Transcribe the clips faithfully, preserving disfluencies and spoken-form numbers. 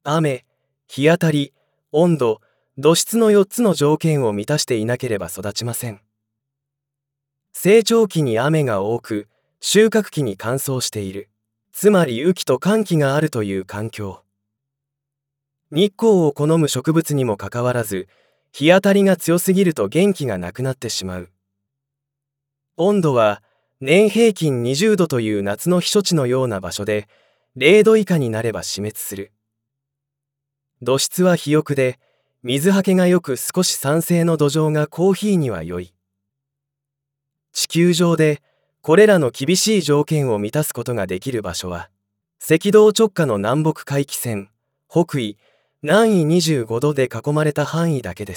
雨、日当たり、温度、土質のよっつの条件を満たしていなければ育ちません。成長期に雨が多く、収穫期に乾燥している。つまり雨季と乾季があるという環境。日光を好む植物にもかかわらず、日当たりが強すぎると元気がなくなってしまう。温度は年平均にじゅうどという夏の避暑地のような場所で、れいど以下になれば死滅する。土質は肥沃で、水はけがよく少し酸性の土壌がコーヒーには良い。地球上でこれらの厳しい条件を満たすことができる場所は、赤道直下の南北回帰線、北緯、南緯にじゅうごどで囲まれた範囲だけです。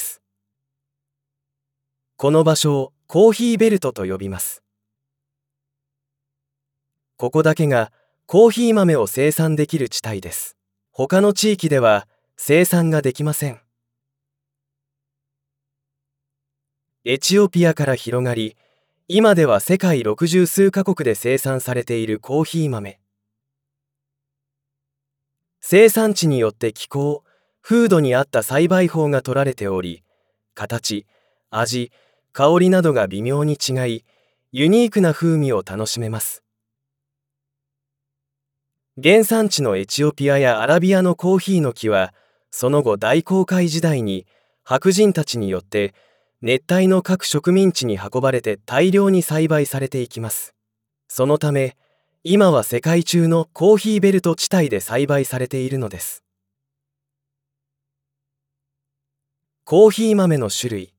この場所をコーヒーベルトと呼びます。ここだけがコーヒー豆を生産できる地帯です。他の地域では生産ができません。エチオピアから広がり、今では世界六十数カ国で生産されているコーヒー豆。生産地によって気候、風土に合った栽培法が取られており、形、味、香りなどが微妙に違い、ユニークな風味を楽しめます。原産地のエチオピアやアラビアのコーヒーの木は、その後大航海時代に白人たちによって熱帯の各植民地に運ばれて大量に栽培されていきます。そのため、今は世界中のコーヒーベルト地帯で栽培されているのです。コーヒー豆の種類。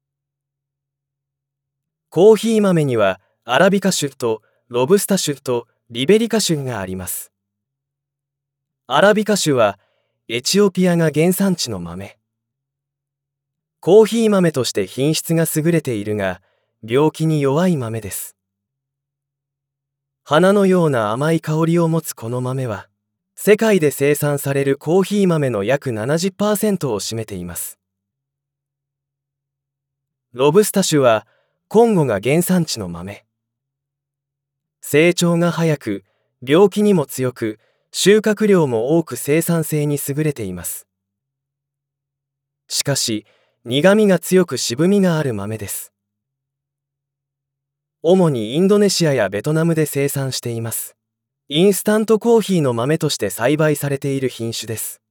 コーヒー豆にはアラビカ種とロブスタ種とリベリカ種があります。アラビカ種はエチオピアが原産地の豆。コーヒー豆として品質が優れているが、病気に弱い豆です。花のような甘い香りを持つこの豆は、世界で生産されるコーヒー豆の約 ななじゅっパーセント を占めています。ロブスタ種はコンゴが原産地の豆。成長が早く、病気にも強く、収穫量も多く生産性に優れています。しかし、苦みが強く渋みがある豆です。主にインドネシアやベトナムで生産しています。インスタントコーヒーの豆として栽培されている品種です。